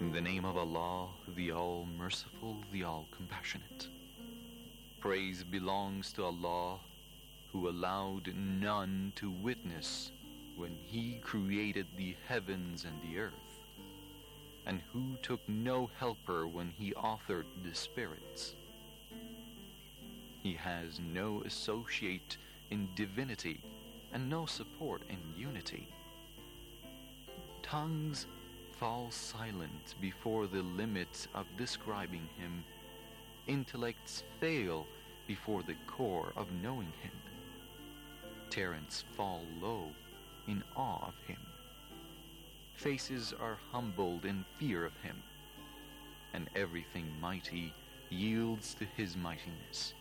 In the name of Allah, the All-Merciful, the All-Compassionate. Praise belongs to Allah, who allowed none to witness when He created the heavens and the earth, and who took no helper when He authored the spirits. He has no associate in divinity and no support in unity. Tongues fall silent before the limit of describing Him. Intellects fail before the core of knowing Him. Parents fall low in awe of Him. Faces are humbled in fear of Him, and everything mighty yields to His mightiness.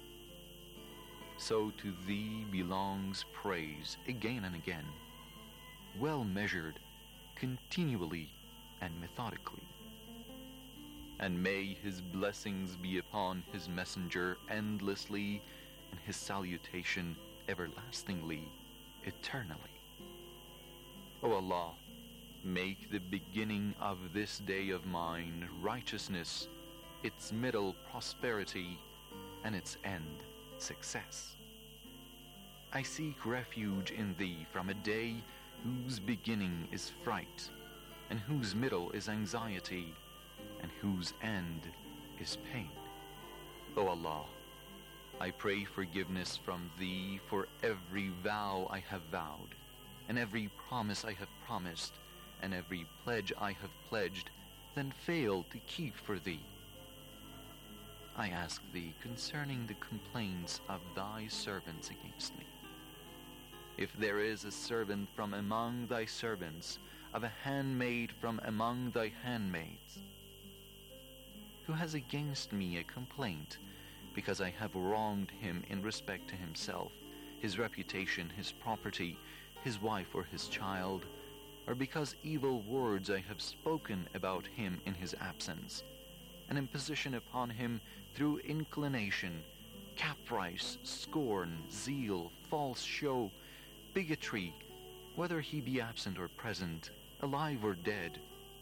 So to Thee belongs praise again and again, well measured, continually and methodically. And may His blessings be upon His messenger endlessly, and His salutation everlastingly, eternally. O Allah, make the beginning of this day of mine righteousness, its middle prosperity, and its end success. I seek refuge in Thee from a day whose beginning is fright, and whose middle is anxiety, and whose end is pain. O Allah, I pray forgiveness from Thee for every vow I have vowed, and every promise I have promised, and every pledge I have pledged, then failed to keep for Thee. I ask Thee concerning the complaints of Thy servants against me. If there is a servant from among Thy servants, of a handmaid from among Thy handmaids, who has against me a complaint, because I have wronged him in respect to himself, his reputation, his property, his wife or his child, or because evil words I have spoken about him in his absence, an imposition upon him through inclination, caprice, scorn, zeal, false show, bigotry, whether he be absent or present, alive or dead,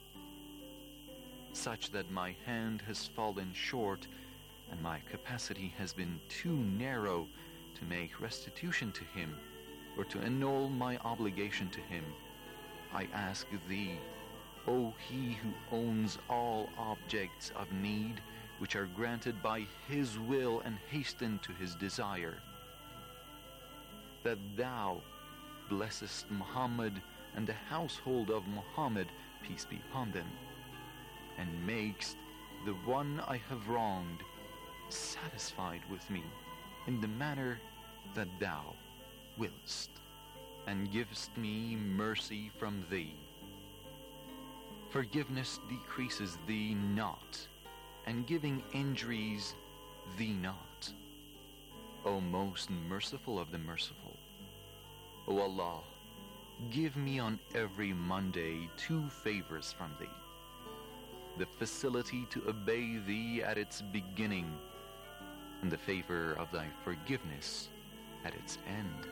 such that my hand has fallen short and my capacity has been too narrow to make restitution to him or to annul my obligation to him, I ask Thee, O He who owns all objects of need which are granted by His will and hasten to His desire, that Thou blessest Muhammad and the household of Muhammad, peace be upon them, and makest the one I have wronged satisfied with me in the manner that Thou willest, and givest me mercy from Thee. Forgiveness decreases Thee not, and giving injuries Thee not. O most merciful of the merciful, O Allah, give me on every Monday 2 favors from Thee: the facility to obey Thee at its beginning, and the favor of Thy forgiveness at its end.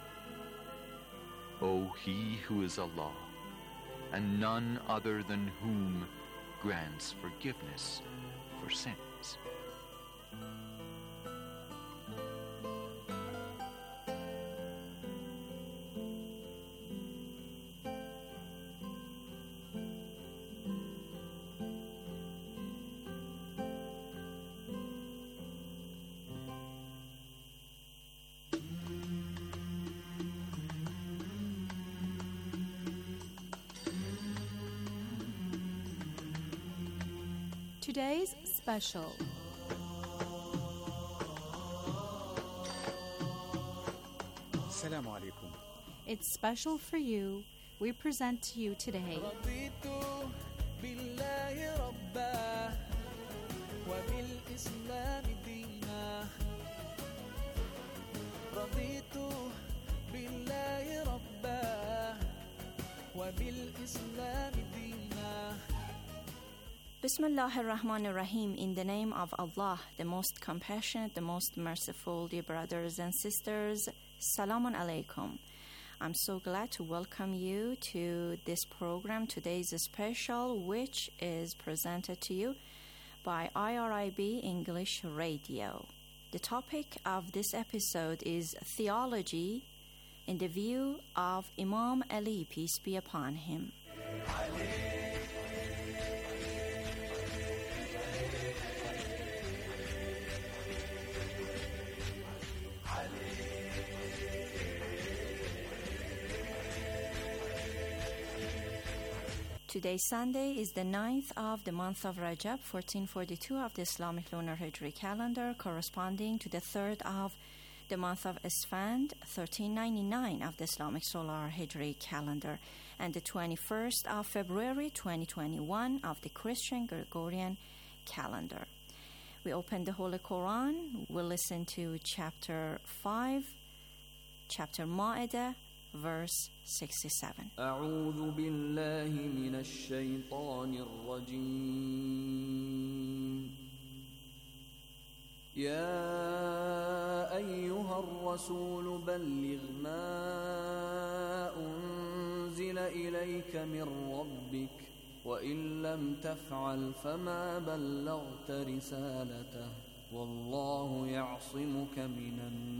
O He who is Allah, and none other than whom grants forgiveness for sins. Today's special. Assalamu alaikum. It's special for you. We present to you today رضيت بالله ربا وبالإسلام دينا رضيت بالله ربا وبالإسلام دينا. Bismillah ar-Rahman ar-Rahim. In the name of Allah, the most compassionate, the most merciful. Dear brothers and sisters, Salamun alaikum. I'm so glad to welcome you to this program, today's special, which is presented to you by IRIB English Radio. The topic of this episode is theology in the view of Imam Ali, peace be upon him. Today, Sunday, is the 9th of the month of Rajab, 1442 of the Islamic lunar Hijri calendar, corresponding to the 3rd of the month of Esfand, 1399 of the Islamic solar Hijri calendar, and the 21st of February, 2021 of the Christian Gregorian calendar. We open the Holy Quran. We'll listen to chapter 5, chapter Ma'idah, verse 67. أعوذ بالله من الشيطان الرجيم. يا أيها الرسول بلغ ما أنزل إليك من ربك وإن لم تفعل فما بلغت رسالته والله يعصمك من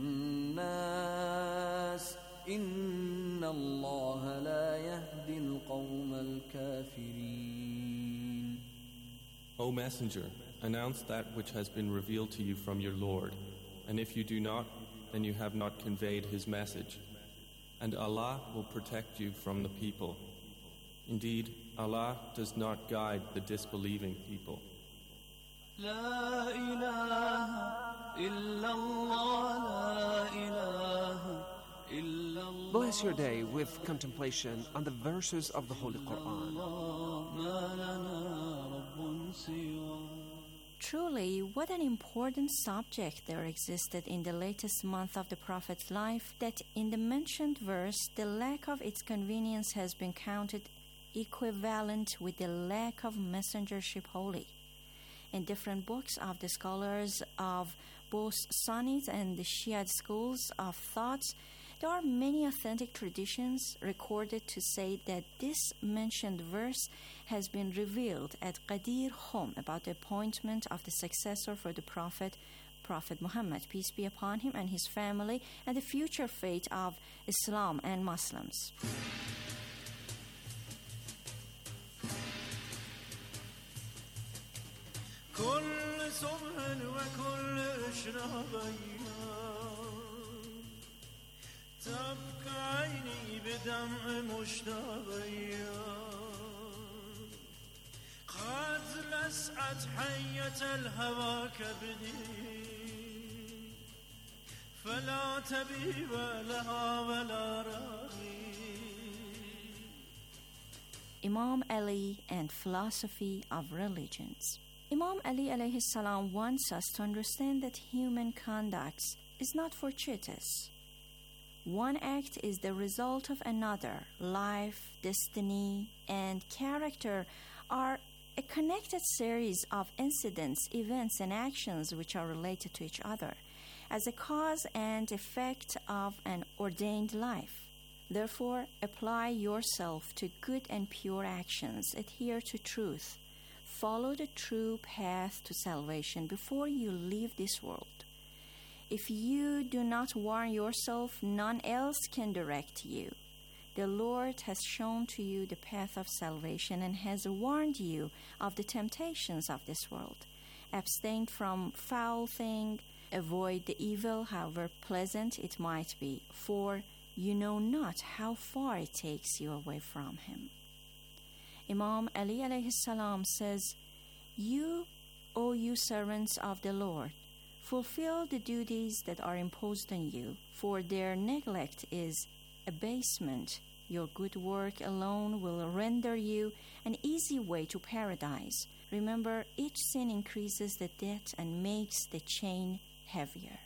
الناس إن الله لا يهدي القوم الكافرين. O Messenger, announce that which has been revealed to you from your Lord, and if you do not, then you have not conveyed His message. And Allah will protect you from the people. Indeed, Allah does not guide the disbelieving people. لا إله إلا الله لا إله إلا الله. Bless your day with contemplation on the verses of the Holy Quran. ما لنا رب سواه. Truly, what an important subject there existed in the latest month of the Prophet's life, that in the mentioned verse, the lack of its convenience has been counted equivalent with the lack of messengership holy. In different books of the scholars of both Sunnite and the Shiite schools of thoughts, there are many authentic traditions recorded to say that this mentioned verse has been revealed at Ghadir Khum about the appointment of the successor for the Prophet Muhammad, peace be upon him, and his family, and the future fate of Islam and Muslims. كل صبح وكل إشراق تبكى عيني بدمع مشتاق قد لسعت حية الهوى كبدي فلا تبيب لها ولا راغي. Imam Ali and philosophy of religions. Imam Ali alayhi salam wants us to understand that human conduct is not fortuitous. One act is the result of another. Life, destiny, and character are a connected series of incidents, events, and actions which are related to each other as a cause and effect of an ordained life. Therefore, apply yourself to good and pure actions, adhere to truth, follow the true path to salvation before you leave this world. If you do not warn yourself, none else can direct you. The Lord has shown to you the path of salvation and has warned you of the temptations of this world. Abstain from foul thing, avoid the evil, however pleasant it might be, for you know not how far it takes you away from Him. Imam Ali alayhi salam says, "You, O you servants of the Lord, fulfill the duties that are imposed on you, for their neglect is abasement. Your good work alone will render you an easy way to paradise. Remember, each sin increases the debt and makes the chain heavier."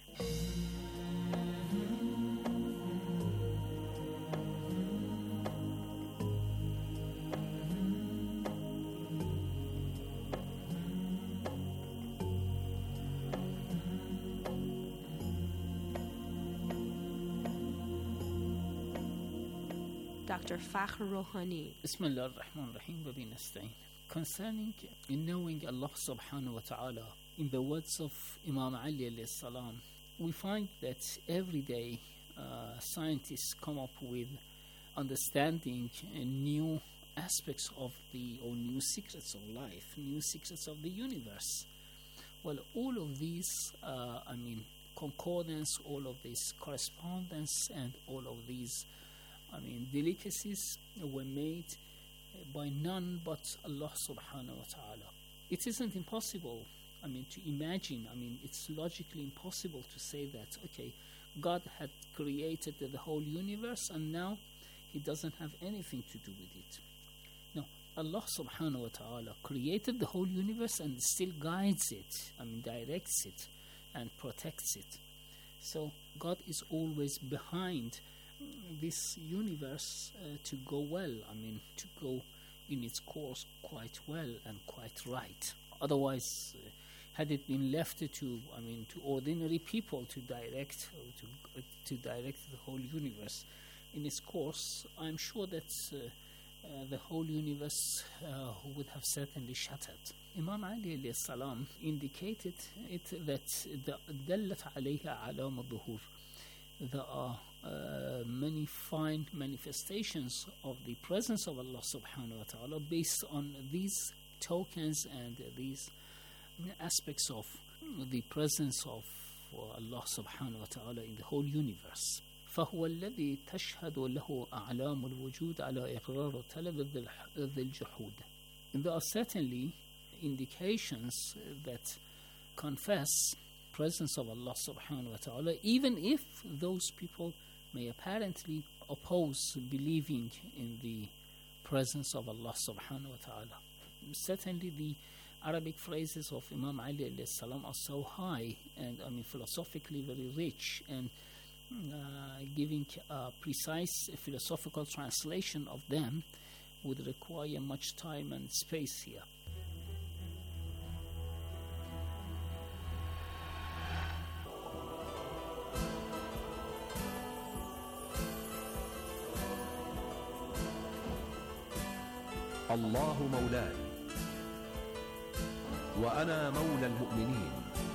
Dr. Fakhr Rouhani. Bismillah ar-Rahman ar-Rahim wa bihi nasta'in. Concerning knowing Allah subhanahu wa ta'ala, in the words of Imam Ali alayhi salam, we find that every day scientists come up with understanding new aspects of or new secrets of life, new secrets of the universe. Well, all of these, concordance, all of this correspondence, and all of these, delicacies were made by none but Allah subhanahu wa ta'ala. It isn't impossible, to imagine, it's logically impossible to say that, okay, God had created the whole universe and now He doesn't have anything to do with it. No, Allah subhanahu wa ta'ala created the whole universe and still guides it, directs it and protects it. So God is always behind this universe to go well, to go in its course quite well and quite right. Otherwise, had it been left to ordinary people to direct the whole universe in its course, I'm sure that the whole universe would have certainly shattered. Imam Ali alayhi salam indicated it that dallat alayha alam al-dhuhur. There are many fine manifestations of the presence of Allah subhanahu wa ta'ala based on these tokens and these aspects of the presence of Allah subhanahu wa ta'ala in the whole universe. فهو الذي تشهد له أعلام الوجود على إقرار طلب ذي الجحود. There are certainly indications that confess presence of Allah subhanahu wa ta'ala, even if those people may apparently oppose believing in the presence of Allah subhanahu wa ta'ala. Certainly the Arabic phrases of Imam Ali alayhi salam are so high and philosophically very rich, and giving a precise philosophical translation of them would require much time and space here. الله مولاي وأنا مولى المؤمنين.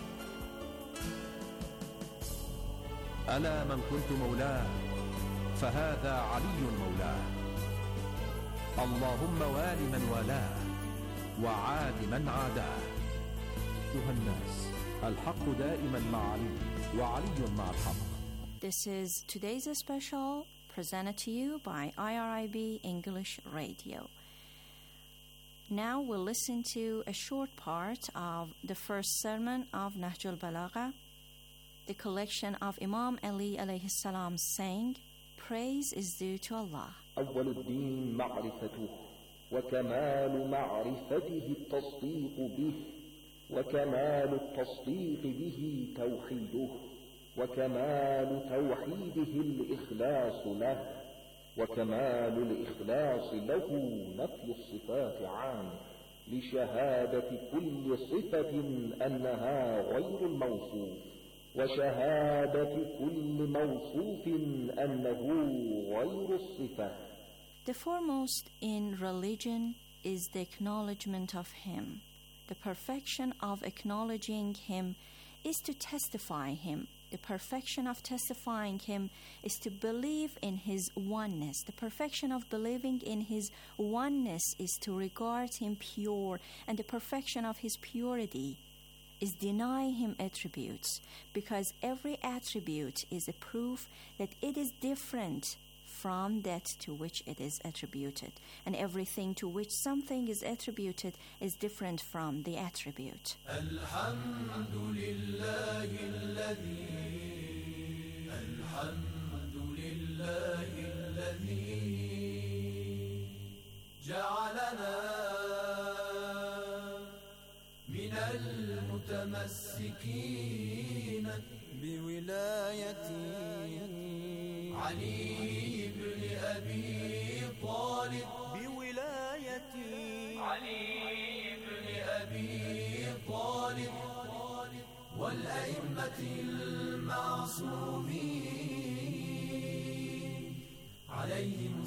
ألا من كنت مولاه فهذا علي مولاه. اللهم وال من والاه وعاد من عاداه. أيها الناس، الحق دائما مع علي وعلي مع الحق. This is today's special presented to you by IRIB English Radio. Now we'll listen to a short part of the first sermon of Nahj al-Balagha, the collection of Imam Ali alayhi salam saying, praise is due to Allah. أول الدين معرفته وكمال معرفته التصديق به وكمال التصديق به توحيده وكمال توحيده الإخلاص له وكمال الإخلاص له نفي الصفات عنه لشهادة كل صفة أنها غير الموصوف وشهادة كل موصوف أنه غير الصفة. The foremost in religion is the acknowledgement of Him. The perfection of acknowledging Him is to testify Him. The perfection of testifying Him is to believe in His oneness. The perfection of believing in His oneness is to regard Him pure, and the perfection of His purity is deny Him attributes, because every attribute is a proof that it is different from that to which it is attributed, and everything to which something is attributed is different from the attribute. المتمسكين بولايتي علي بن أبي طالب بولايتي علي بن أبي طالب والأئمة المعصومين عليهم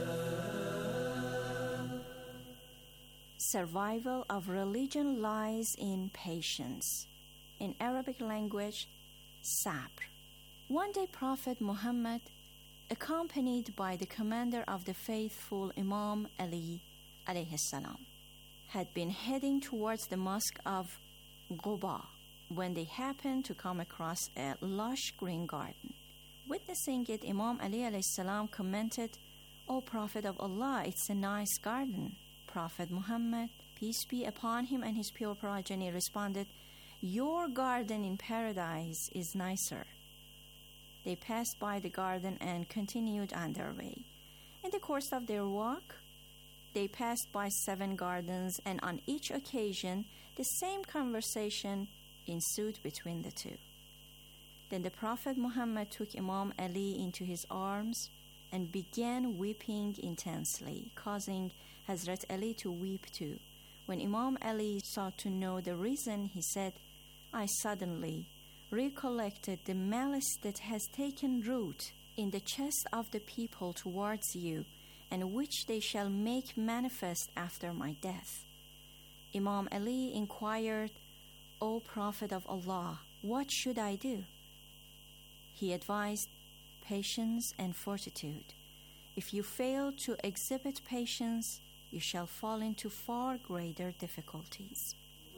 السلام. Survival of religion lies in patience. In Arabic language, sabr. One day Prophet Muhammad, accompanied by the commander of the faithful Imam Ali alayhi salam, had been heading towards the mosque of Quba when they happened to come across a lush green garden. Witnessing it, Imam Ali alayhi salam commented, "O Prophet of Allah, it's a nice garden." Prophet Muhammad, peace be upon him and his pure progeny, responded, "Your garden in paradise is nicer." They passed by the garden and continued on their way. In the course of their walk, they passed by 7 gardens, and on each occasion, the same conversation ensued between the two. Then the Prophet Muhammad took Imam Ali into his arms and began weeping intensely, causing Hazrat Ali to weep too. When Imam Ali sought to know the reason, he said, "I suddenly recollected the malice that has taken root in the chest of the people towards you, and which they shall make manifest after my death." Imam Ali inquired, "O Prophet of Allah, what should I do?" He advised patience and fortitude. If you fail to exhibit patience, you shall fall into far greater difficulties.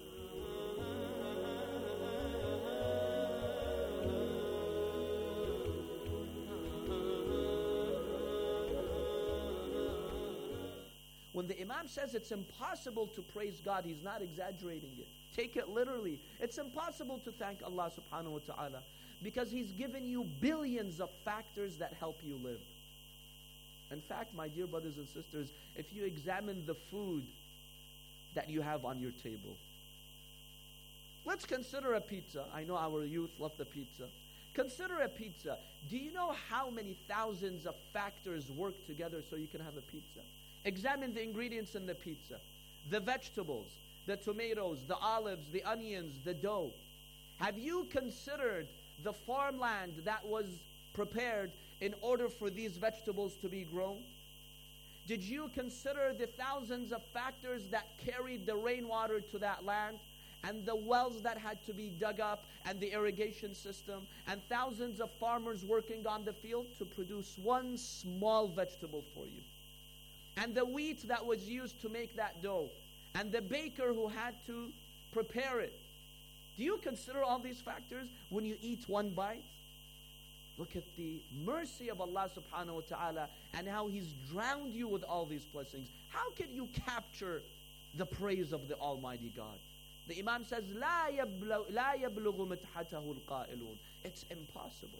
When the Imam says it's impossible to praise God, he's not exaggerating it. Take it literally. It's impossible to thank Allah subhanahu wa ta'ala because He's given you billions of factors that help you live. In fact, my dear brothers and sisters, if you examine the food that you have on your table, let's consider a pizza. I know our youth love the pizza. Consider a pizza. Do you know how many thousands of factors work together so you can have a pizza? Examine the ingredients in the pizza, the vegetables, the tomatoes, the olives, the onions, the dough. Have you considered the farmland that was prepared in order for these vegetables to be grown? Did you consider the thousands of factors that carried the rainwater to that land, and the wells that had to be dug up, and the irrigation system, and thousands of farmers working on the field to produce one small vegetable for you? And the wheat that was used to make that dough, and the baker who had to prepare it. Do you consider all these factors when you eat one bite? Look at the mercy of Allah subhanahu wa ta'ala and how He's drowned you with all these blessings. How can you capture the praise of the Almighty God? The Imam says, لا يبلغ مدحته القائلون. It's impossible.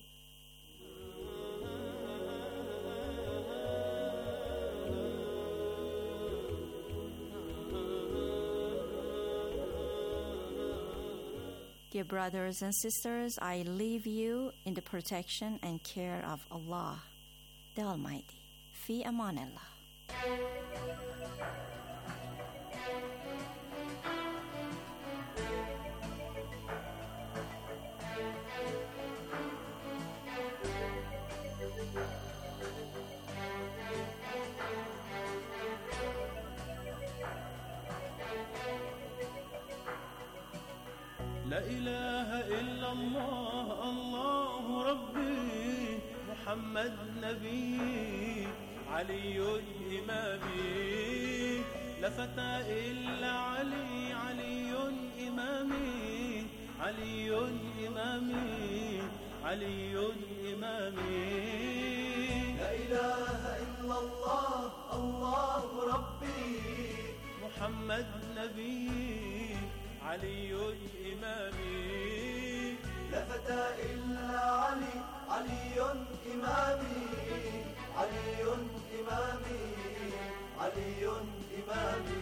Dear brothers and sisters, I leave you in the protection and care of Allah, the Almighty. Fi amanillah. لا إله إلا الله الله ربي محمد نبي علي إمامي لا فتى إلا علي علي إمامي علي إمامي علي إمامي لا إله إلا الله الله ربي محمد نبي علي إمامي لا فتى إلا علي علي إمامي علي إمامي علي إمامي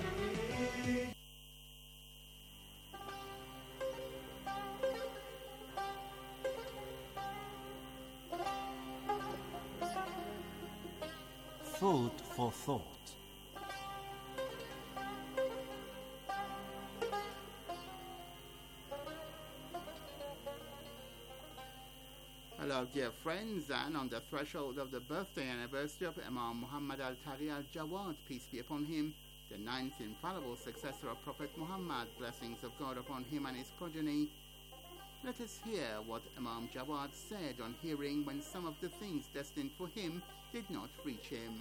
Food for thought. Hello, dear friends, and on the threshold of the birthday anniversary of Imam Muhammad al-Taghi al-Jawad, peace be upon him, the ninth infallible successor of Prophet Muhammad, blessings of God upon him and his progeny, let us hear what Imam Jawad said on hearing when some of the things destined for him did not reach him.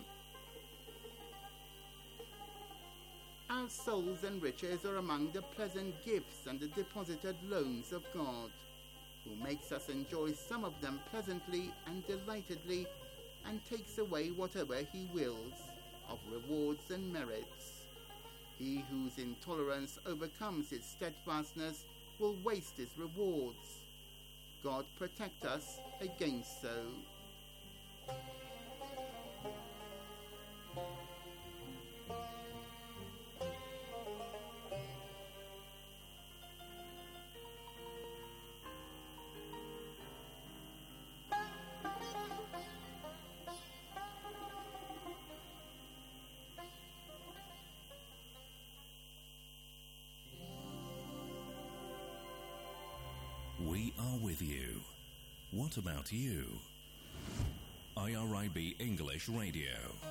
Our souls and riches are among the pleasant gifts and the deposited loans of God, who makes us enjoy some of them pleasantly and delightedly, and takes away whatever he wills, of rewards and merits. He whose intolerance overcomes his steadfastness will waste his rewards. God protect us against so. We are with you. What about you? IRIB English Radio.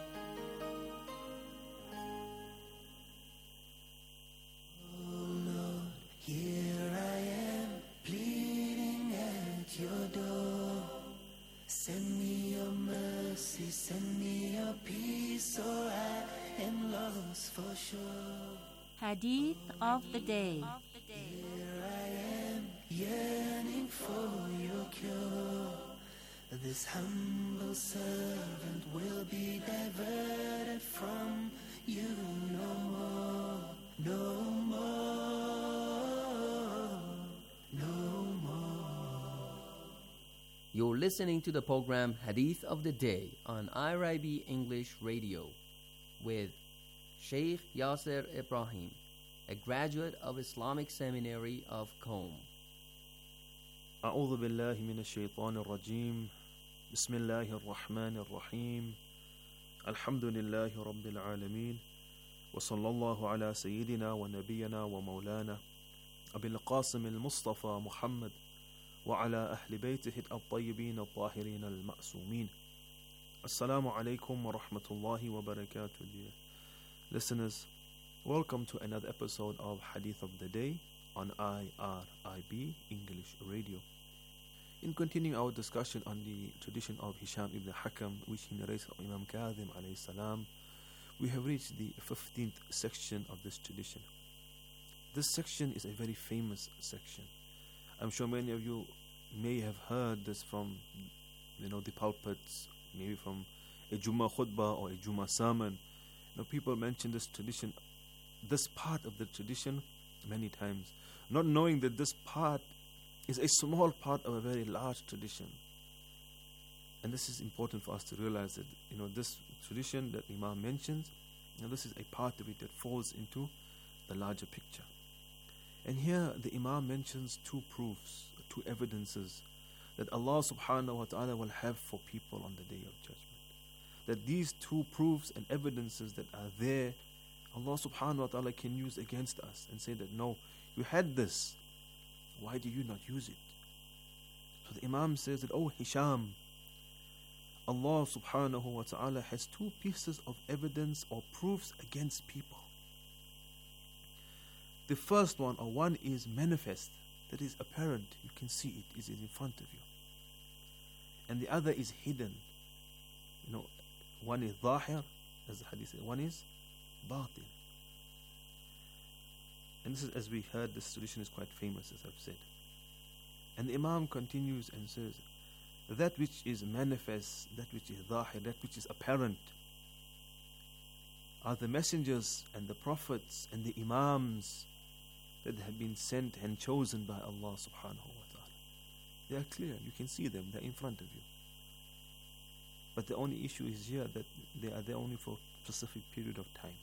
Oh Lord, here I am, pleading at your door. Send me your mercy, send me your peace, or I am lost for sure. Hadith of the day. Here I am, yearning for your cure. This humble servant will be diverted from you no more, no more, no more. You're listening to the program Hadith of the Day on IRIB English Radio with Sheikh Yasser Ibrahim, a graduate of Islamic Seminary of Qom. أعوذ بالله من الشيطان الرجيم بسم الله الرحمن الرحيم الحمد لله رب العالمين وصلى الله على سيدنا ونبينا ومولانا أبي القاسم المصطفى محمد وعلى أهل بيته الطيبين الطاهرين المأسومين. Assalamu alaikum wa rahmatullahi wa barakatuh, dear listeners. Welcome to another episode of Hadith of the Day on IRIB English Radio. In continuing our discussion on the tradition of Hisham ibn Hakam, which he narrates of Imam Kadhim alayhi salam, we have reached the 15th section of this tradition. This section is a very famous section. I'm sure many of you may have heard this from, the pulpits, maybe from a Jummah khutbah or a Jummah sermon. People mention this tradition, this part of the tradition, many times, not knowing that this part is a small part of a very large tradition. And this is important for us to realize that, this tradition that Imam mentions, this is a part of it that falls into the larger picture. And here the Imam mentions two proofs, two evidences that Allah subhanahu wa ta'ala will have for people on the Day of Judgment. That these two proofs and evidences that are there, Allah subhanahu wa ta'ala can use against us and say that, no, you had this, why do you not use it? So the Imam says that, oh Hisham, Allah subhanahu wa ta'ala has two pieces of evidence or proofs against people. The first one, or one, is manifest, that is apparent, you can see it, is in front of you. And the other is hidden. One is zahir, as the hadith says, one is batin. And this is, as we heard, this tradition is quite famous, as I've said. And the Imam continues and says, that which is manifest, that which is zahir, that which is apparent, are the messengers and the prophets and the imams that have been sent and chosen by Allah subhanahu wa ta'ala. They are clear, you can see them, they're in front of you. But the only issue is here that they are there only for a specific period of time.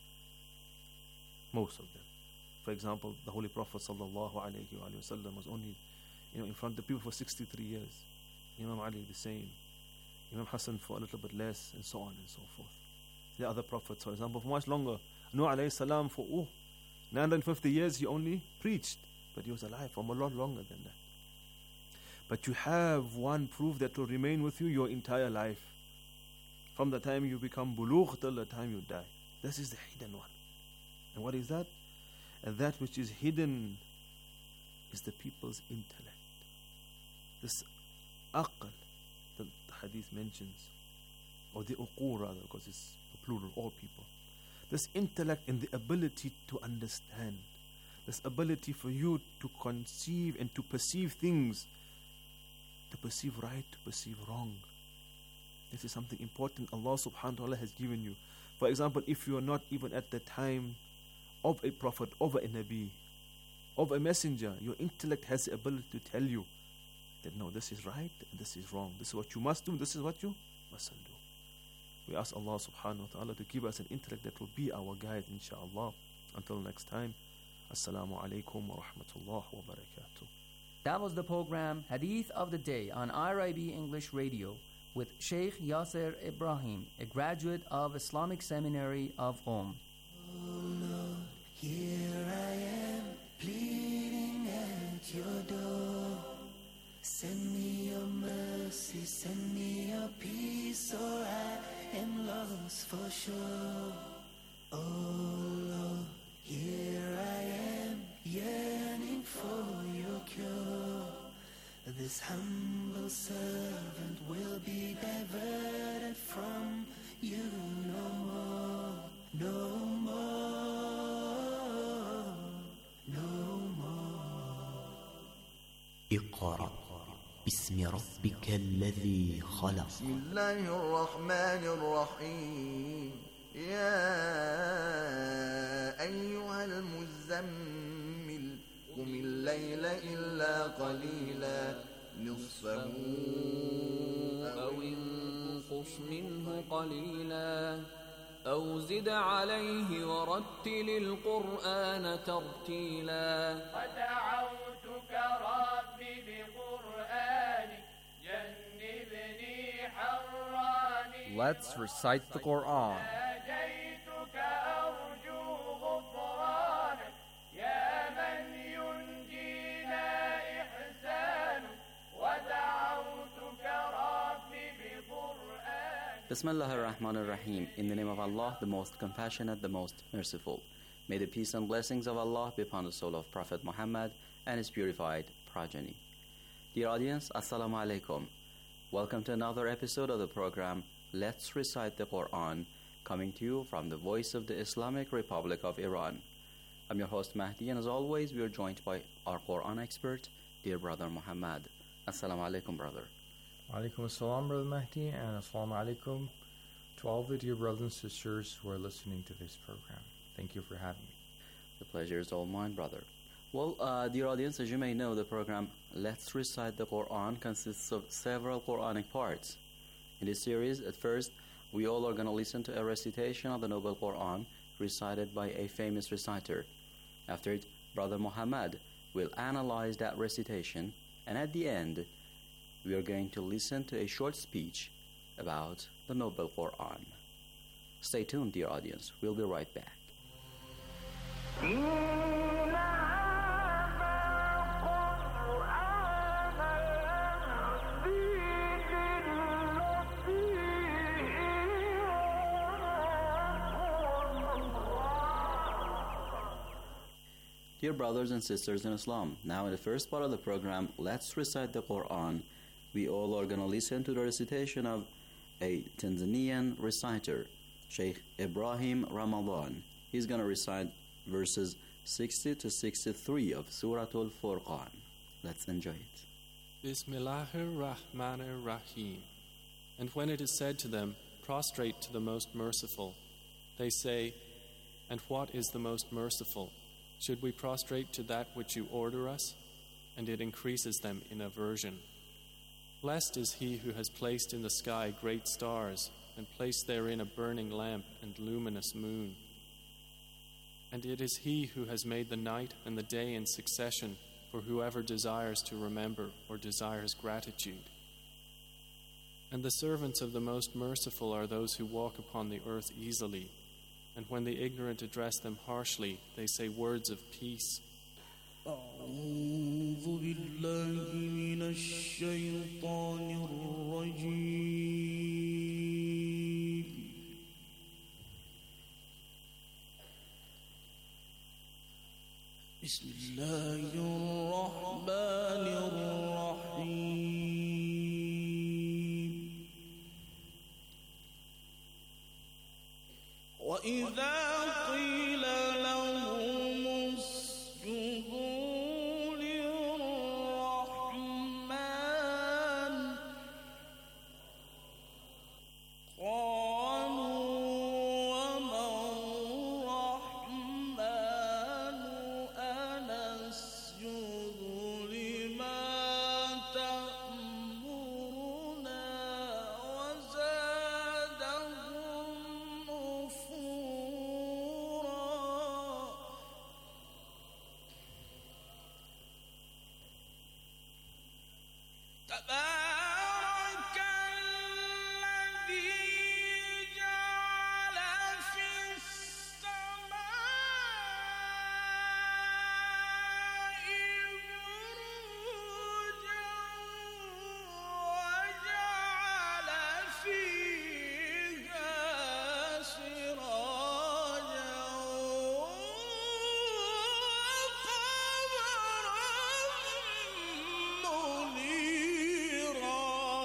Most of them. For example, the Holy Prophet sallallahu alayhi wa sallam was only in front of the people for 63 years. Imam Ali the same. Imam Hassan for a little bit less, and so on and so forth. The other prophets, for example, for much longer. Nuh alayhi salam for 950 years he only preached, but he was alive for a lot longer than that. But you have one proof that will remain with you your entire life. From the time you become bulugh till the time you die. This is the hidden one. And what is that? And that which is hidden is the people's intellect. This aql that the hadith mentions, or the uqul rather, because it's a plural, all people. This intellect and the ability to understand, this ability for you to conceive and to perceive things, to perceive right, to perceive wrong. This is something important Allah subhanahu wa ta'ala has given you. For example, if you are not even at the time of a prophet, of a nabi, of a messenger, your intellect has the ability to tell you that no, this is right and this is wrong. This is what you must do, this is what you mustn't do. We ask Allah subhanahu wa ta'ala to give us an intellect that will be our guide, inshaAllah. Until next time, Assalamu alaikum wa rahmatullah wa barakatuh. That was the program Hadith of the Day on IRIB English Radio with Sheikh Yasser Ibrahim, a graduate of Islamic Seminary of Qom. Oh Lord, here I am, pleading at your door. Send me your mercy, send me your peace, or I am lost for sure. Oh Lord, here I am, yearning for your cure. This humble servant will be diverted from you no more, no more, no more. اقرأ باسم ربك الذي خلق. بسم الله الرحمن الرحيم. يا أيها المزمل قم الليل إلا قليلا نصفه أو انقص منه قليلا أو زد عليه ورتل القرآن ترتيلا ودعوتك ربي بقرآنك جنبني حراني. Let's recite the Quran. ناجيتك أرجو غفرانك يا من ينجينا إحسانك ودعوتك ربي بقرآنك. Bismillah ar-Rahman ar-Rahim. In the name of Allah, the most compassionate, the most merciful. May the peace and blessings of Allah be upon the soul of Prophet Muhammad and his purified progeny. Dear audience, Assalamu alaikum. Welcome to another episode of the program Let's Recite the Quran, coming to you from the voice of the Islamic Republic of Iran. I'm your host Mahdi, and as always we are joined by our Quran expert, dear brother Muhammad. Assalamu alaikum, brother. Alaikum assalam, Brother Mahdi, and assalamu alaikum to all the dear brothers and sisters who are listening to this program. Thank you for having me. The pleasure is all mine, brother. Well, dear audience, as you may know, the program Let's Recite the Quran consists of several Quranic parts. In this series, at first, we all are going to listen to a recitation of the Noble Quran recited by a famous reciter. After it, Brother Muhammad will analyze that recitation, and at the end, we are going to listen to a short speech about the Noble Quran. Stay tuned, dear audience. We'll be right back. Dear brothers and sisters in Islam, now in the first part of the program, Let's Recite the Quran, we all are going to listen to the recitation of a Tanzanian reciter, Sheikh Ibrahim Ramadan. He's going to recite verses 60 to 63 of Surah Al-Furqan. Let's enjoy it. Bismillahir-Rahmanir-Rahim. And when it is said to them, prostrate to the most merciful, they say, and what is the most merciful? Should we prostrate to that which you order us? And it increases them in aversion. Blessed is he who has placed in the sky great stars, and placed therein a burning lamp and luminous moon. And it is he who has made the night and the day in succession for whoever desires to remember or desires gratitude. And the servants of the Most Merciful are those who walk upon the earth easily, and when the ignorant address them harshly, they say words of peace. أعوذ بالله من من الشيطان الرجيم بسم الله الرحمن الرحيم وإذا قيل لهم اسجدوا للرحمن قالوا وما الرحمن أنسجد لما تأمرنا وزادهم نفورا تبارك الذي جعل في السماء بروجا وجعل فيها سراجا وقمرا منيرا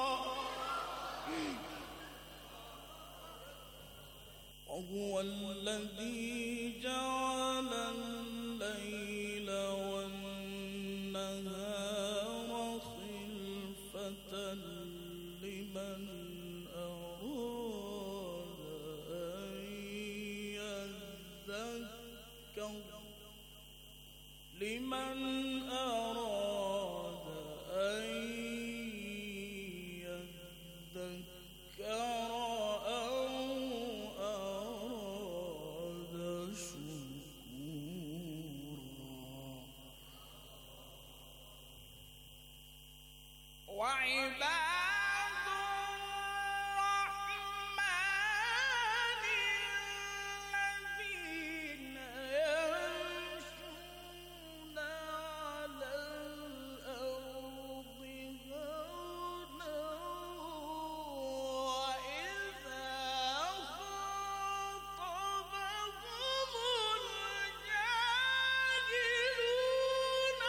وهو الذي جعل الليل والنهار خلفة لمن أراد أن يذكر لمن أراد أن يذكر أو أراد شكورا وعباد الرحمن الذين يمشون على الأرض هونا وإذا خاطبهم الجاهلون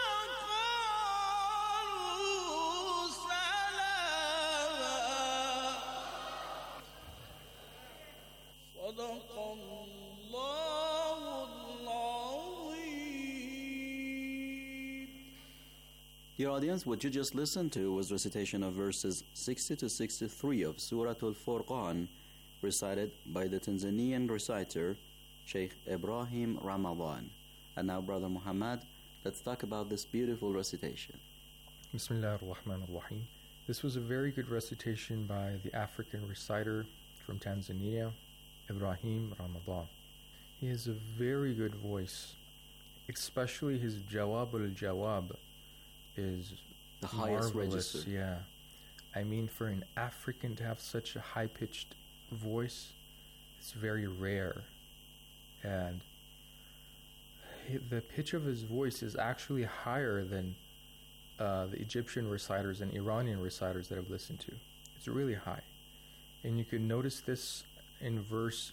قالوا سلاما صدق الله العظيم. Dear audience, what you just listened to was recitation of verses 60 to 63 of Surah Al-Furqan, recited by the Tanzanian reciter, Sheikh Ibrahim Ramadan. And now, Brother Muhammad, let's talk about this beautiful recitation. Bismillah ar-Rahman ar-Rahim. This was a very good recitation by the African reciter from Tanzania, Ibrahim Ramadan. He has a very good voice, especially his Jawab al-Jawab is The highest marvelous. register. Yeah. I mean, for an African to have such a high-pitched voice, it's very rare. And the pitch of his voice is actually higher than the Egyptian reciters and Iranian reciters that I've listened to. It's really high. And you can notice this in verse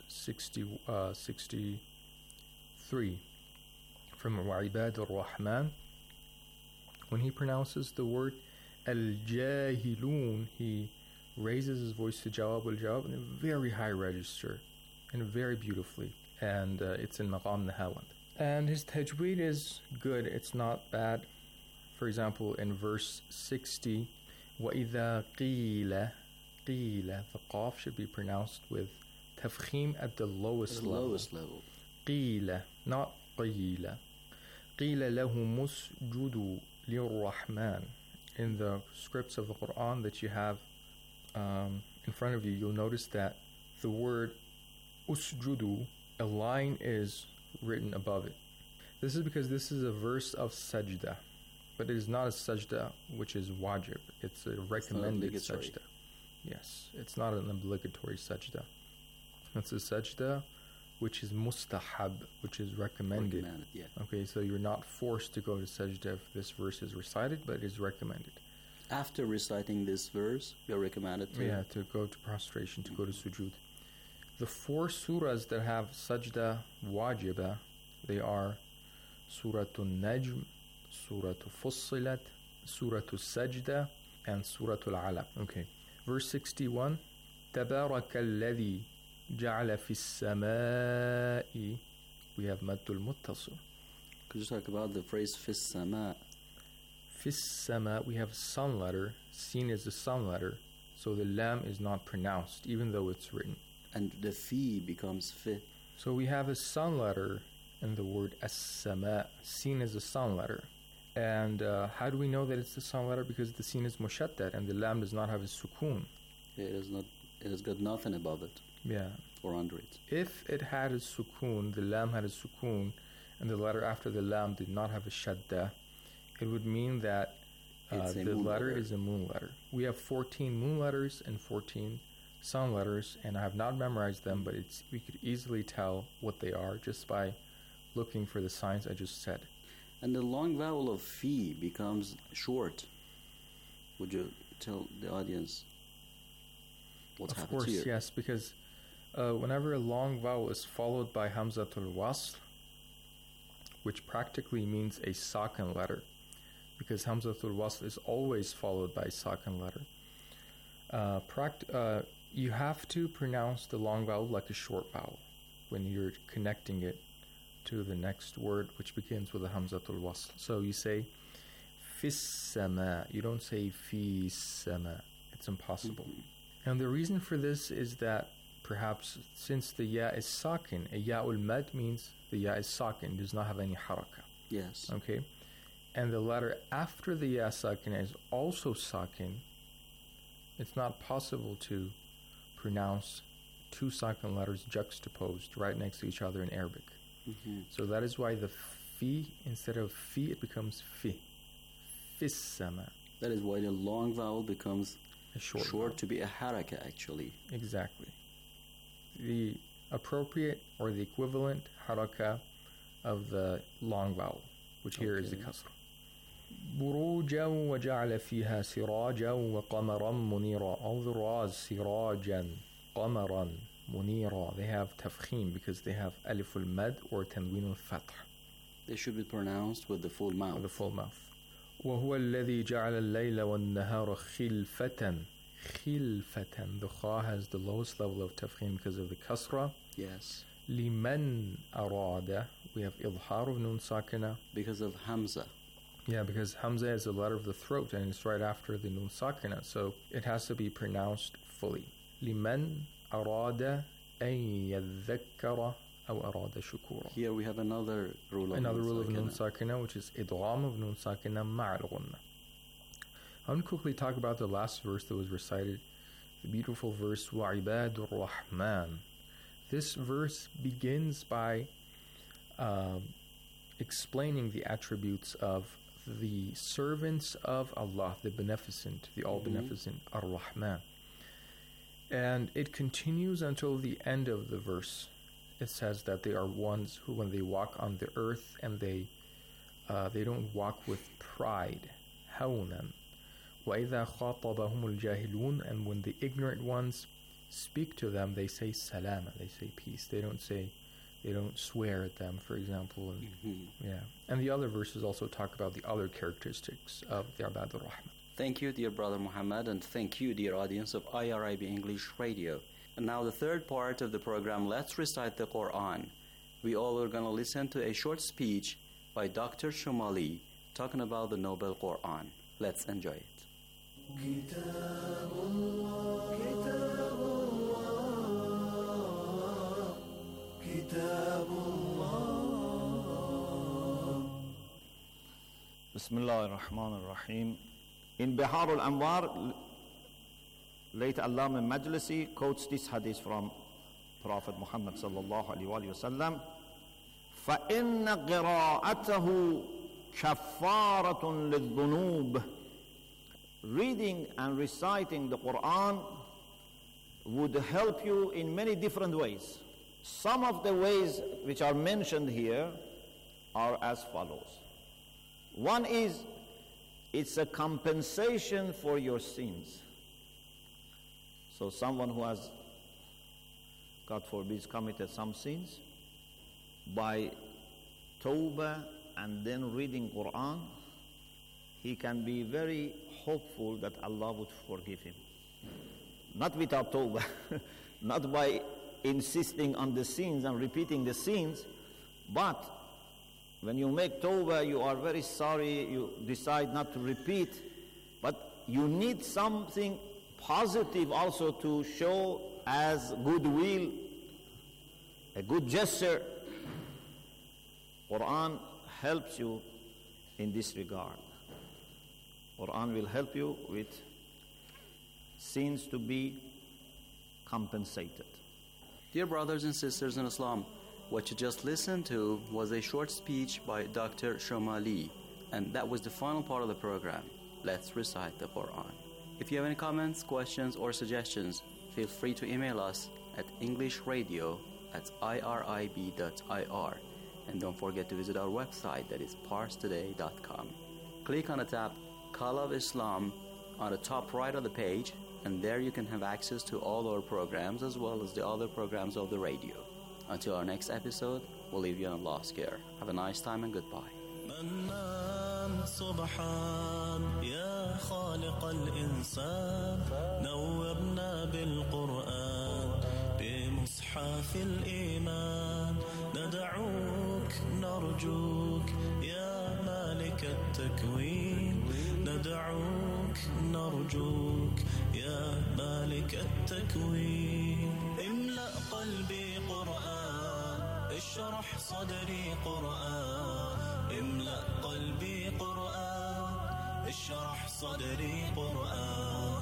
63 from وَعِبَادُ الرَّحْمَنِ. When he pronounces the word al-jahilun, he raises his voice to Jawab al-Jawab in a very high register and very beautifully. And it's in Maqam Nahawand. And his tajweed is good, it's not bad. For example, in verse 60, وَإِذَا قِيلَ the qaf should be pronounced with tafkhim at the lowest level. قِيلَ, not قِيلَ. قِيلَ لَهُمُ اسْجُدُوا لِلرَّحْمَنِ. In the scripts of the Quran that you have in front of you, you'll notice that the word usjudu, a line is written above it. This is because this is a verse of sajda, but it is not a sajda which is wajib. It's a recommended sajda. Yes, it's not an obligatory sajda. It's a sajda which is mustahab, which is recommended. Yeah. Okay, so you're not forced to go to sajda if this verse is recited, but it is recommended. After reciting this verse, you're recommended to go to prostration, to go to sujood. The 4 surahs that have sajda wajiba, they are Suratul Najm, Suratul Fussilat, Suratul Sajda, and Suratul Alaq. Okay. Verse 61, تبارك الذي جعل في السماء. We have Maddul Muttasil. Could you talk about the phrase في السماء? في السماء, we have sun letter. Seen as a sun letter, so the lam is not pronounced, even though it's written. And the fi becomes fi. So we have a sun letter in the word as-sama, seen as a sun letter. And how do we know that it's the sun letter? Because the sin is mushaddad and the lam does not have a sukoon. It has got nothing above it. Yeah. Or under it. If it had a sukoon, the lam had a sukoon, and the letter after the lam did not have a shadda, it would mean that the letter is a moon letter. We have 14 moon letters and 14 sun letters, and I have not memorized them, but we could easily tell what they are just by looking for the signs I just said. And the long vowel of fi becomes short. Would you tell the audience what happens here? Of course, yes, because whenever a long vowel is followed by hamzatul wasl, which practically means a sakin letter, because hamzatul wasl is always followed by a sakin letter, you have to pronounce the long vowel like a short vowel when you're connecting it to the next word, which begins with a hamzatul wasl. So you say fis sama. You don't say fi sama. It's impossible. Mm-hmm. And the reason for this is that perhaps since the ya is sakin, a ya'ul mad means the ya is sakin, does not have any haraka. Yes. Okay? And the letter after the ya sakin is also sakin. It's not possible to pronounce 2 sakin letters juxtaposed right next to each other in Arabic. Mm-hmm. So that is why the fi, instead of fi, it becomes fi. Fis-sama. That is why the long vowel becomes a short to be a haraka, actually. Exactly. The appropriate or the equivalent haraka of the long vowel, which here is the kasra. بروجا وجعل فيها سراجا وقمرا منيرا. All the ra's, sirajan, qamaran, munira, they have tafkhim because they have alif al-mad or tanween al-fath. They should be pronounced with the full mouth. With the full mouth. وهو الذي جعل الليل والنهار خلفة. خلفة. The kha has the lowest level of tafkhim because of the kasra. Yes. لمن أراد. We have إظهار of nun sakina. Because of hamza. Yeah, because hamza is the letter of the throat and it's right after the nun sakina, so it has to be pronounced fully. لمن أراد أن يذكر أو أراد شكورا. Here we have another rule of nun sakina, which is إدغام of nun sakina مع الغنة. I want to quickly talk about the last verse that was recited, the beautiful verse وعباد الرحمن. This verse begins by explaining the attributes of the servants of Allah, the beneficent, the all-beneficent, Ar-Rahman. And it continues until the end of the verse. It says that they are ones who, when they walk on the earth, and they don't walk with pride, hawnan. وَإِذَا خَاطَبَهُمُ الْجَاهِلُونَ. And when the ignorant ones speak to them, they say salama, they say peace. They don't swear at them, for example. Yeah. And the other verses also talk about the other characteristics of the Ibadur Rahman. Thank you, dear brother Muhammad, and thank you, dear audience of IRIB English Radio. And now the third part of the program, let's recite the Quran. We all are going to listen to a short speech by Dr. Shumali talking about the Noble Quran. Let's enjoy it. Bismillah ar-Rahman ar-Rahim. In Bihar al-Anwar, late Allama Majlisi quotes this hadith from Prophet Muhammad sallallahu alaihi wasallam. فَإِنَّ قِرَاءَتَهُ كَفَّارَةٌ لِلذُّنُوبِ. Reading and reciting the Quran would help you in many different ways. Some of the ways which are mentioned here are as follows. One is It's a compensation for your sins. So someone who has, God forbid, committed some sins, by tawbah and then reading Quran, he can be very hopeful that Allah would forgive him. Not without tawbah, not by insisting on the sins and repeating the sins, but when you make tawbah, you are very sorry, you decide not to repeat, but you need something positive also to show as goodwill, a good gesture. Quran helps you in this regard. Quran will help you with sins to be compensated. Dear brothers and sisters in Islam, what you just listened to was a short speech by Dr. Shomali, and that was the final part of the program. Let's recite the Quran. If you have any comments, questions, or suggestions, feel free to email us at englishradio@irib.ir. And don't forget to visit our website, that is parstoday.com. Click on the tab Call of Islam on the top right of the page, and there you can have access to all our programs as well as the other programs of the radio. Until our next episode, we'll leave you in Allah's care. Have a nice time and goodbye. منان سبحان يا خالق الإنسان نورنا بالقرآن بمصحف الإيمان ندعوك نرجوك يا مالك التكوين ندعوك نرجوك يا مالك التكوين املأ قلبي قرآن اشرح صدري قرآن املأ قلبي قرآن اشرح صدري قرآن.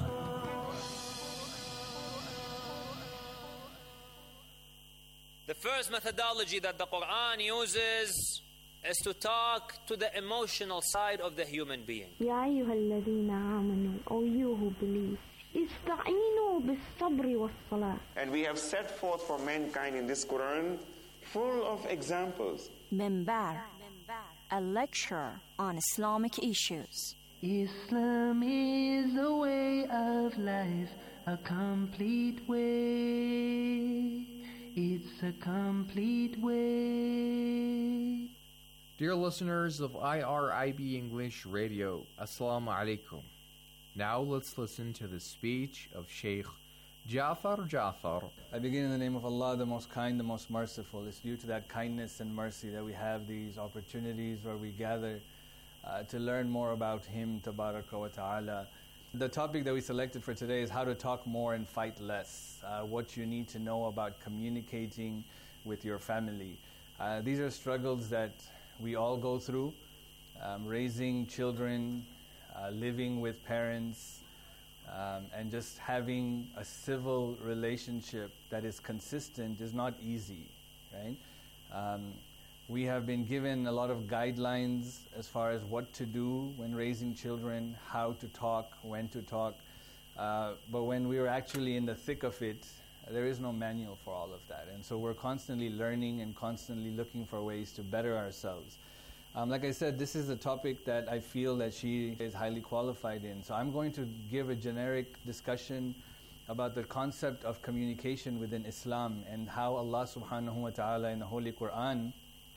The first methodology that the Quran uses is to talk to the emotional side of the human being. يا أيها الذين آمنوا, O you who believe, استعينوا بالصبر والصلاة. And we have set forth for mankind in this Quran full of examples. Mimbar, a lecture on Islamic issues. Islam is a way of life, a complete way. It's a complete way. Dear listeners of IRIB English Radio, Assalamu alaikum. Now let's listen to the speech of Sheikh Jafar. I begin in the name of Allah, the most kind, the most merciful. It's due to that kindness and mercy that we have these opportunities where we gather to learn more about Him, Tabaraka wa Ta'ala. The topic that we selected for today is how to talk more and fight less. What you need to know about communicating with your family. These are struggles that we all go through. Raising children, living with parents, and just having a civil relationship that is consistent is not easy, right? We have been given a lot of guidelines as far as what to do when raising children, how to talk, when to talk. But when we are actually in the thick of it, there is no manual for all of that. And so we're constantly learning and constantly looking for ways to better ourselves. Like I said, this is a topic that I feel that she is highly qualified in. So I'm going to give a generic discussion about the concept of communication within Islam and how Allah subhanahu wa ta'ala in the Holy Quran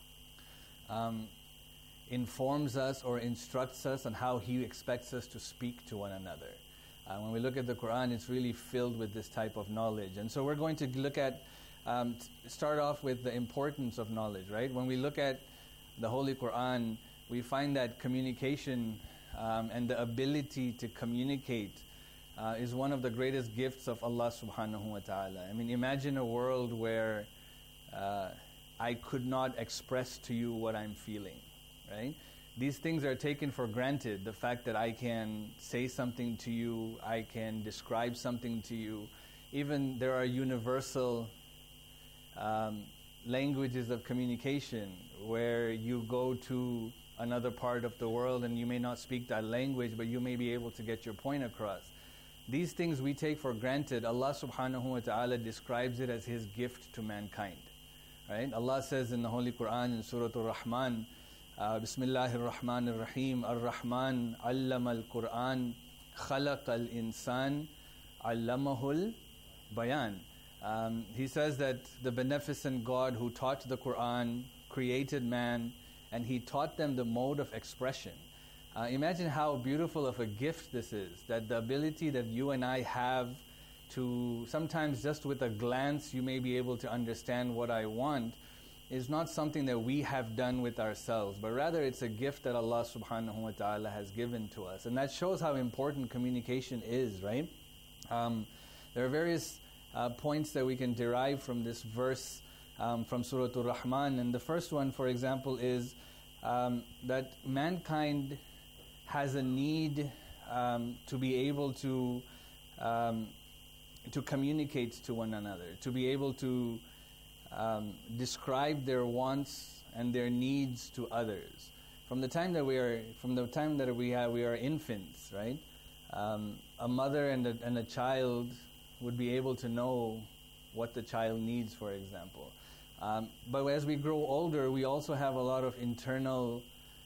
informs us or instructs us on how He expects us to speak to one another. When we look at the Quran, it's really filled with this type of knowledge. And so we're going to look at, start off with the importance of knowledge, right? When we look at the Holy Quran, we find that communication and the ability to communicate is one of the greatest gifts of Allah subhanahu wa ta'ala. I mean, imagine a world where I could not express to you what I'm feeling, right? These things are taken for granted. The fact that I can say something to you, I can describe something to you. Even there are universal languages of communication where you go to another part of the world and you may not speak that language, but you may be able to get your point across. These things we take for granted. Allah subhanahu wa ta'ala describes it as His gift to mankind. Right? Allah says in the Holy Quran in Surah Ar-Rahman, Bismillahir Rahmanir Rahim. Ar-Rahman allama al-Quran, khalaqa al-insan, allamahul bayan. He says that the beneficent God who taught the Quran created man, and he taught them the mode of expression. Imagine how beautiful of a gift this is, that the ability that you and I have to sometimes just with a glance you may be able to understand what I want, is not something that we have done with ourselves, but rather it's a gift that Allah subhanahu wa ta'ala has given to us. And that shows how important communication is, right? There are various points that we can derive from this verse from Surah Ar-Rahman. And the first one, for example, is that mankind has a need to be able to communicate to one another, to be able to describe their wants and their needs to others. From the time that we are infants, right? A mother and a child would be able to know what the child needs, for example. But as we grow older, we also have a lot of internal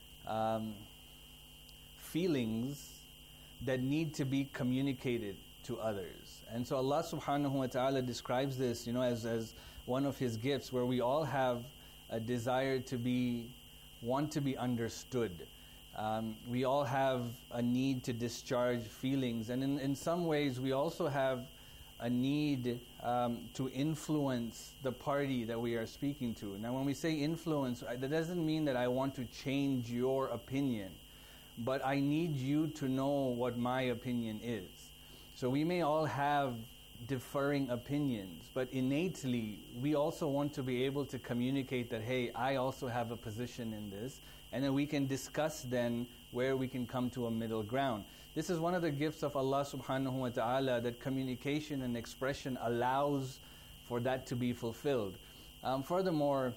feelings that need to be communicated to others. And so Allah subhanahu wa ta'ala describes this, as one of His gifts, where we all have a desire to want to be understood. We all have a need to discharge feelings, and in some ways we also have a need to influence the party that we are speaking to. Now when we say influence, that doesn't mean that I want to change your opinion, but I need you to know what my opinion is. So we may all have differing opinions, but innately we also want to be able to communicate that, hey, I also have a position in this, and then we can discuss then where we can come to a middle ground. This is one of the gifts of Allah subhanahu wa ta'ala, that communication and expression allows for that to be fulfilled. Furthermore,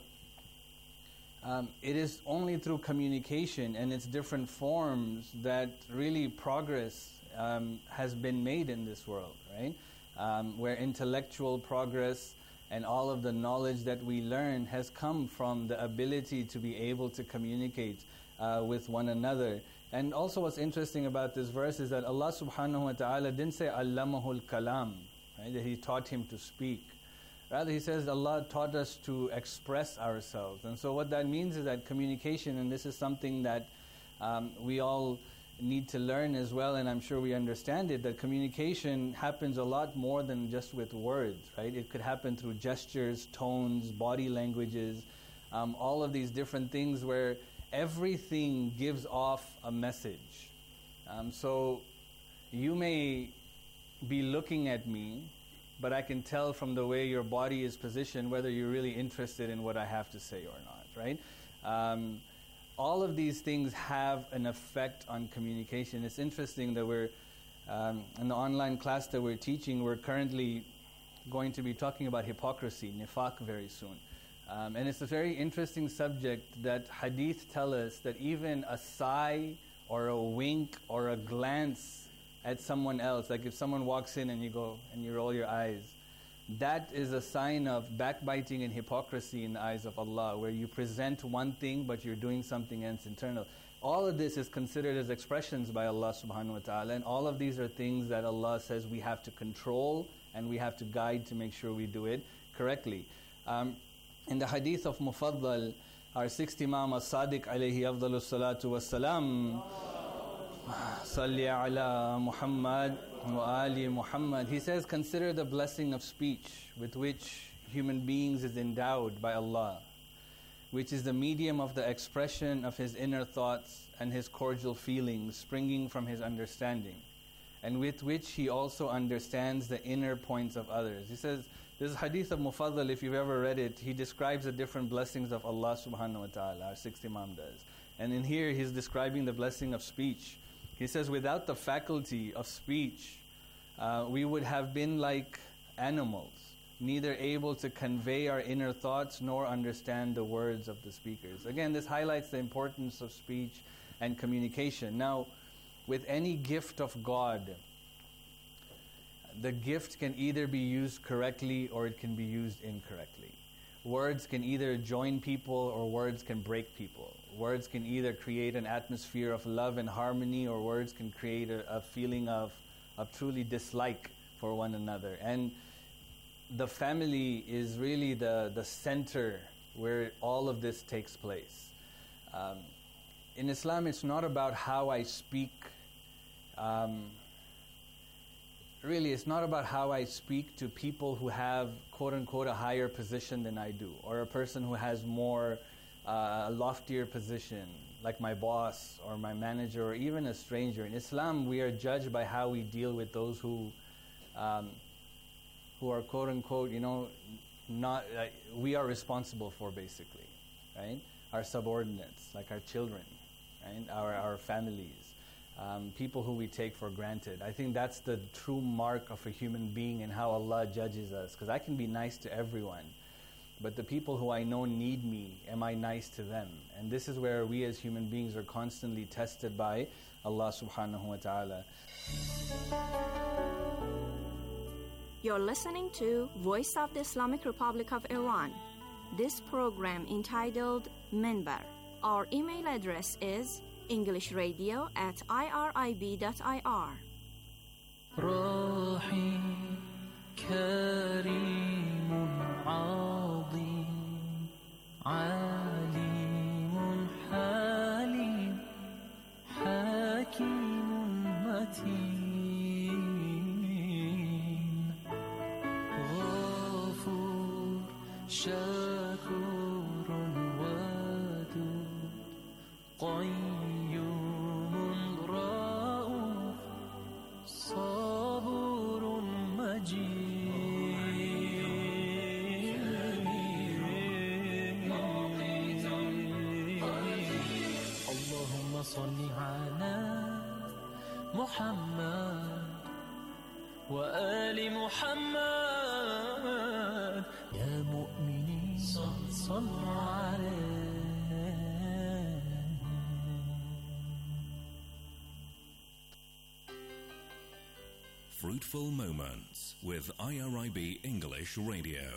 it is only through communication and its different forms that really progress has been made in this world, right? Where intellectual progress and all of the knowledge that we learn has come from the ability to be able to communicate with one another. And also what's interesting about this verse is that Allah subhanahu wa ta'ala didn't say allamahul kalam, right? That He taught him to speak. Rather He says Allah taught us to express ourselves. And so what that means is that communication, and this is something that we all need to learn as well, and I'm sure we understand it, that communication happens a lot more than just with words, right? It could happen through gestures, tones, body languages, all of these different things where everything gives off a message. So you may be looking at me, but I can tell from the way your body is positioned whether you're really interested in what I have to say or not, right? All of these things have an effect on communication. It's interesting that we're, in the online class that we're teaching, we're currently going to be talking about hypocrisy, nifaq, very soon. And it's a very interesting subject that hadith tell us that even a sigh or a wink or a glance at someone else, like if someone walks in and you go and you roll your eyes, that is a sign of backbiting and hypocrisy in the eyes of Allah, where you present one thing but you're doing something else internal. All of this is considered as expressions by Allah subhanahu wa ta'ala, and all of these are things that Allah says we have to control and we have to guide to make sure we do it correctly. In the hadith of Mufaddal, our sixth Imam as-Sadiq alayhi afdalus salatu wassalam, Salli ala Muhammad wa ali Muhammad. He says, consider the blessing of speech with which human beings is endowed by Allah, which is the medium of the expression of his inner thoughts and his cordial feelings springing from his understanding, and with which he also understands the inner points of others. He says, this hadith of Mufaddal, if you've ever read it, he describes the different blessings of Allah subhanahu wa ta'ala, our sixth Imam does. And in here he's describing the blessing of speech. He says, without the faculty of speech, we would have been like animals, neither able to convey our inner thoughts nor understand the words of the speakers. Again, this highlights the importance of speech and communication. Now, with any gift of God, the gift can either be used correctly or it can be used incorrectly. Words can either join people or words can break people. Words can either create an atmosphere of love and harmony, or words can create a feeling of truly dislike for one another. And the family is really the center where all of this takes place. In Islam, it's not about how I speak. Really, it's not about how I speak to people who have, quote-unquote, a higher position than I do, or a person who has more, a loftier position, like my boss or my manager or even a stranger. In Islam, we are judged by how we deal with those who are, quote-unquote, not, we are responsible for, basically, right? Our subordinates, like our children, right? Our families. People who we take for granted. I think that's the true mark of a human being and how Allah judges us. Because I can be nice to everyone, but the people who I know need me, am I nice to them? And this is where we as human beings are constantly tested by Allah subhanahu wa ta'ala. You're listening to Voice of the Islamic Republic of Iran. This program entitled Minbar. Our email address is englishradio@irib.ir. راحي كريم عظيم عليم حليم حكيم متين غفور شكور ودود قيوم صبور مجيد اللهم صل على محمد وآل محمد يا مؤمنين صلوا عليه. Fruitful Moments with IRIB English Radio.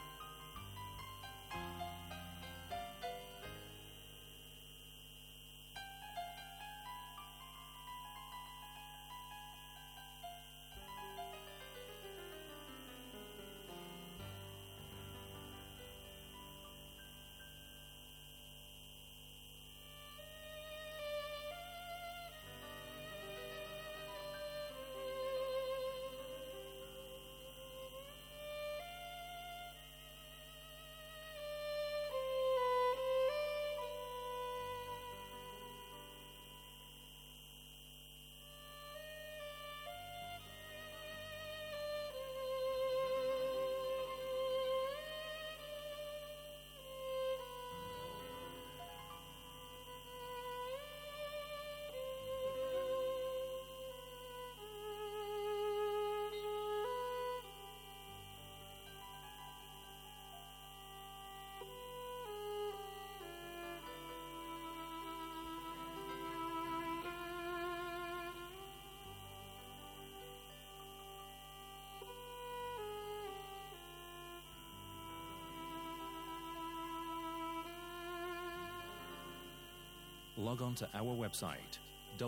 Log on to our website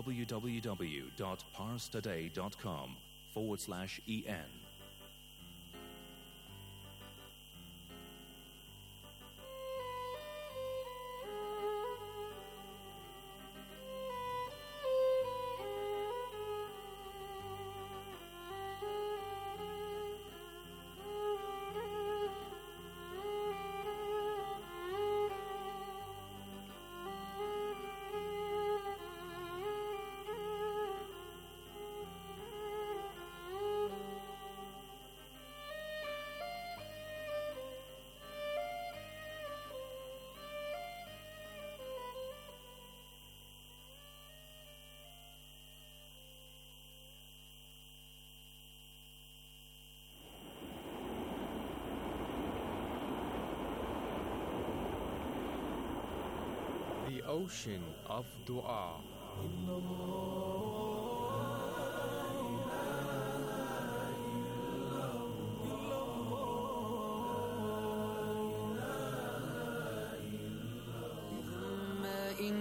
www.parstoday.com/en. The ocean of dua. ماء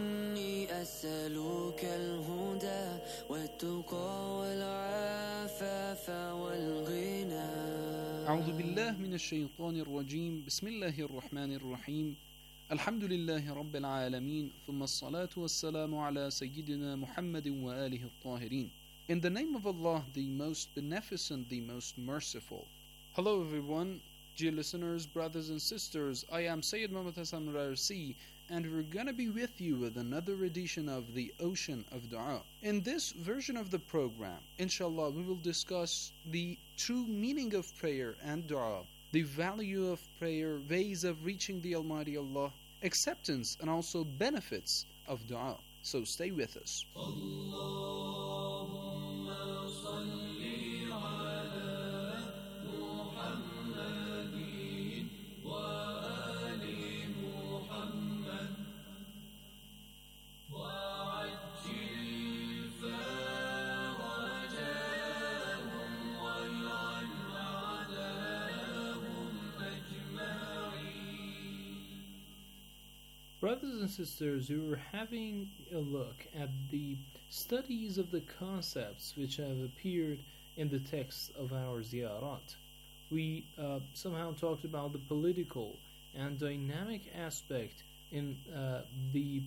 نسألك الهدى والتقى والعفاف والغنى. أعوذ بالله من الشيطان الرجيم. بسم الله الرحمن الرحيم. الحمد لله رب العالمين. ثم الصلاة والسلام على سيدنا محمد وآله الطاهرين. In the name of Allah, the most beneficent, the most merciful. Hello everyone, dear listeners, brothers and sisters. I am Sayyid Muhammad Hassan Rarsi, and we're gonna be with you with another edition of the Ocean of Dua. In this version of the program, inshallah, we will discuss the true meaning of prayer and dua, the value of prayer, ways of reaching the Almighty Allah, acceptance and also benefits of dua. So stay with us. Brothers and sisters, we were having a look at the studies of the concepts which have appeared in the text of our ziyarat. We somehow talked about the political and dynamic aspect in the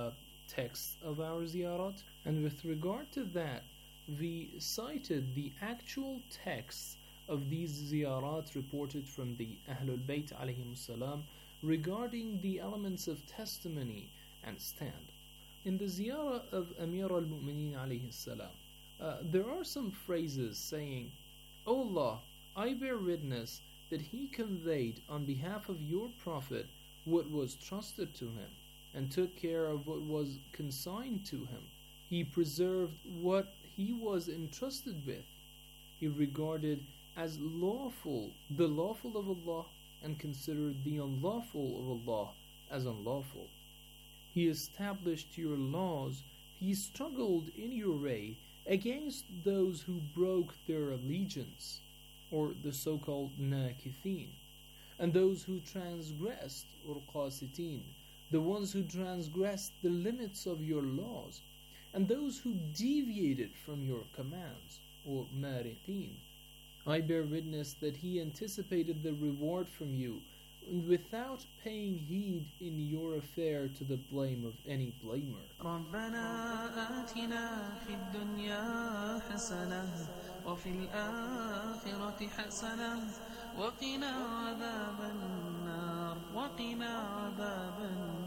text of our ziyarat, and with regard to that, we cited the actual texts of these ziyarat reported from the Ahlul Bayt alayhimus salam regarding the elements of testimony and stand. In the ziyarah of Amir al-Mu'mineen alayhi salam, there are some phrases saying, "O Allah, I bear witness that he conveyed on behalf of your Prophet what was trusted to him, and took care of what was consigned to him. He preserved what he was entrusted with. He regarded as lawful the lawful of Allah, and considered the unlawful of Allah as unlawful. He established your laws. He struggled in your way against those who broke their allegiance, or the so-called nakithin, and those who transgressed, or qasitin, the ones who transgressed the limits of your laws, and those who deviated from your commands, or mariqin. I bear witness that he anticipated the reward from you, and without paying heed in your affair to the blame of any blamer." ربنا آتنا في الدنيا حسنة وفي الآخرة حسنة وقنا عذاب النار وقنا عذاب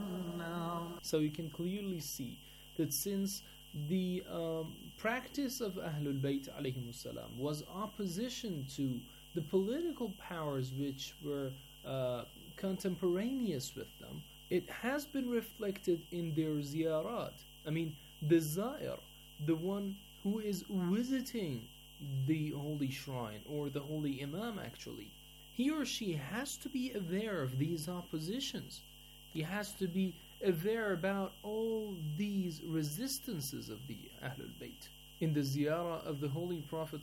النار. So you can clearly see that since the practice of Ahlul Bayt alayhimus salam was opposition to the political powers which were contemporaneous with them, it has been reflected in their ziyarat. I mean, the zair, the one who is visiting the holy shrine, or the holy imam actually, he or she has to be aware of these oppositions. He has to be aware about all these resistances of the Ahlul Bayt. In the ziyarah of the Holy Prophet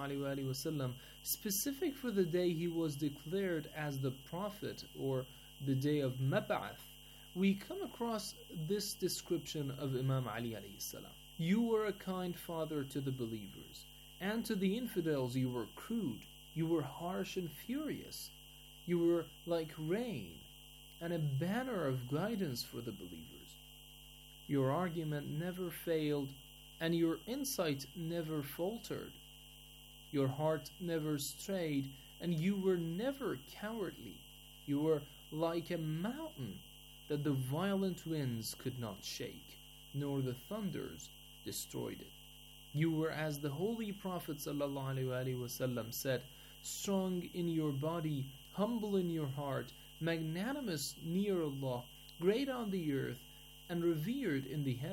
ﷺ, specific for the day he was declared as the Prophet, or the day of Mab'ath, we come across this description of Imam Ali alayhi salam. "You were a kind father to the believers, and to the infidels you were crude, you were harsh and furious, you were like rain, and a banner of guidance for the believers. Your argument never failed, and your insight never faltered. Your heart never strayed, and you were never cowardly. You were like a mountain that the violent winds could not shake, nor the thunders destroyed it. You were as the Holy Prophet ﷺ said, strong in your body, humble in your heart, magnanimous near Allah, great on the earth, and revered in the heavens.